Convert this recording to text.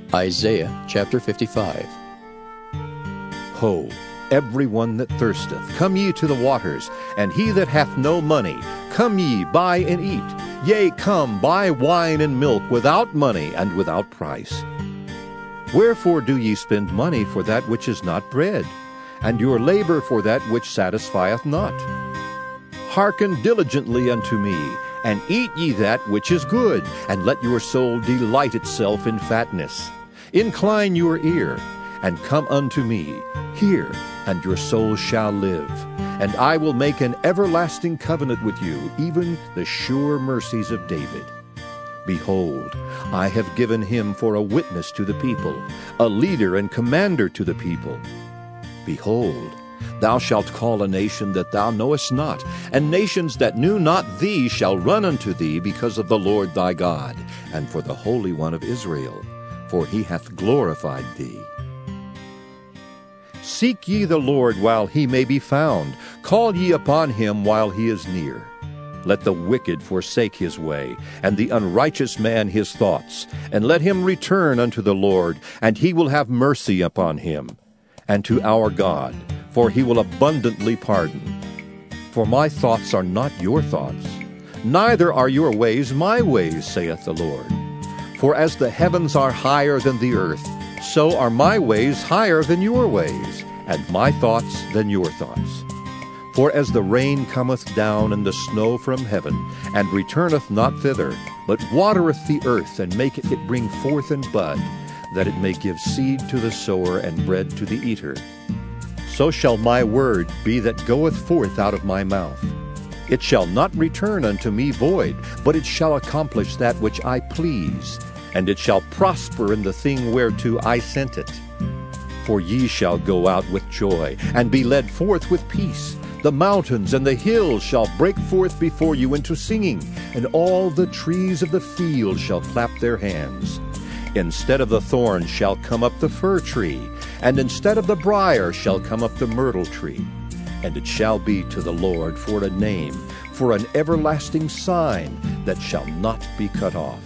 Isaiah chapter 55. Ho, every one that thirsteth, come ye to the waters, and he that hath no money, come ye, buy and eat. Yea, come, buy wine and milk without money and without price. Wherefore do ye spend money for that which is not bread, and your labor for that which satisfieth not? Hearken diligently unto me, and eat ye that which is good, and let your soul delight itself in fatness. Incline your ear, and come unto me. Hear, and your soul shall live. And I will make an everlasting covenant with you, even the sure mercies of David. Behold, I have given him for a witness to the people, a leader and commander to the people. Behold, thou shalt call a nation that thou knowest not, and nations that knew not thee shall run unto thee because of the Lord thy God, and for the Holy One of Israel, for he hath glorified thee. Seek ye the Lord while he may be found. Call ye upon him while he is near. Let the wicked forsake his way, and the unrighteous man his thoughts, and let him return unto the Lord, and he will have mercy upon him, and to our God, for he will abundantly pardon. For my thoughts are not your thoughts, neither are your ways my ways, saith the Lord. For as the heavens are higher than the earth, so are my ways higher than your ways, and my thoughts than your thoughts. For as the rain cometh down and the snow from heaven, and returneth not thither, but watereth the earth, and maketh it bring forth and bud, that it may give seed to the sower and bread to the eater, so shall my word be that goeth forth out of my mouth. It shall not return unto me void, but it shall accomplish that which I please, and it shall prosper in the thing whereto I sent it. For ye shall go out with joy, and be led forth with peace. The mountains and the hills shall break forth before you into singing, and all the trees of the field shall clap their hands. Instead of the thorn shall come up the fir tree, and instead of the brier shall come up the myrtle tree. And it shall be to the Lord for a name, for an everlasting sign that shall not be cut off.